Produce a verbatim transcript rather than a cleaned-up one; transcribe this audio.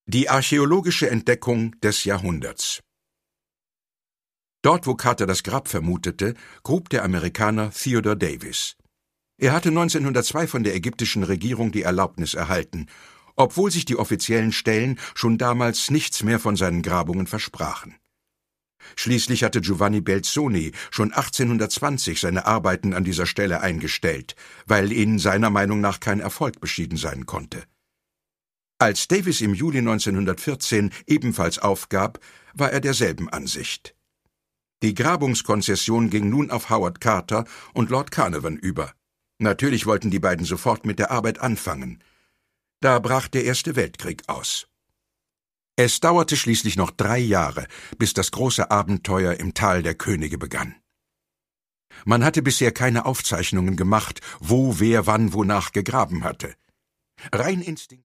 Die archäologische Entdeckung des Jahrhunderts. Dort, wo Carter das Grab vermutete, grub der Amerikaner Theodore Davis. Er hatte neunzehnhundertzwei von der ägyptischen Regierung die Erlaubnis erhalten, obwohl sich die offiziellen Stellen schon damals nichts mehr von seinen Grabungen versprachen. Schließlich hatte Giovanni Belzoni schon achtzehnhundertzwanzig seine Arbeiten an dieser Stelle eingestellt, weil ihnen seiner Meinung nach kein Erfolg beschieden sein konnte. Als Davis im Juli neunzehnhundertvierzehn ebenfalls aufgab, war er derselben Ansicht. Die Grabungskonzession ging nun auf Howard Carter und Lord Carnarvon über. Natürlich wollten die beiden sofort mit der Arbeit anfangen. Da brach der Erste Weltkrieg aus. Es dauerte schließlich noch drei Jahre, bis das große Abenteuer im Tal der Könige begann. Man hatte bisher keine Aufzeichnungen gemacht, wo wer wann wonach gegraben hatte. Rein Instinkt